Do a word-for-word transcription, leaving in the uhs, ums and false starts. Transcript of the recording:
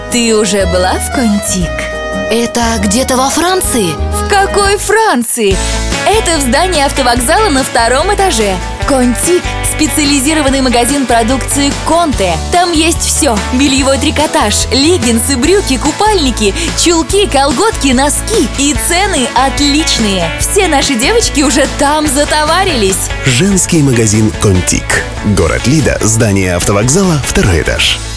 Ты уже была в Контик? Это где-то во Франции? В какой Франции? Это в здании автовокзала на втором этаже. Контик – специализированный магазин продукции Конте. Там есть все: бельевой трикотаж, леггинсы, брюки, купальники, чулки, колготки, носки. И цены отличные. Все наши девочки уже там затоварились. Женский магазин Контик. Город Лида, здание автовокзала, второй этаж.